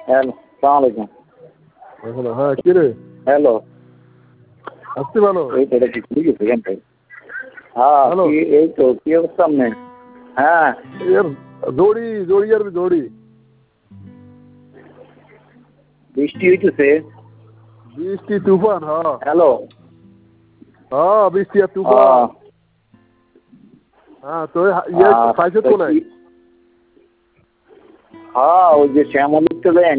Hello, সালাম আলাইকুম। হ্যাঁ কি রে হ্যালো, আসছি ভালো। এই তো এটা কি খুলে গেছে এখানটায়? হ্যাঁ, হ্যালো এই তো কি অবস্থা আপনার? হ্যাঁ, এর দড়ি দড়ি আর দড়ি বৃষ্টি হইতেছে। বৃষ্টি তুফান হ্যাঁ হ্যালো, হ্যাঁ বৃষ্টি আর তুফান। হ্যাঁ তো ইয়ে খাইছে তো নাই? হ্যাঁ, ওই যে শ্যামলির চলে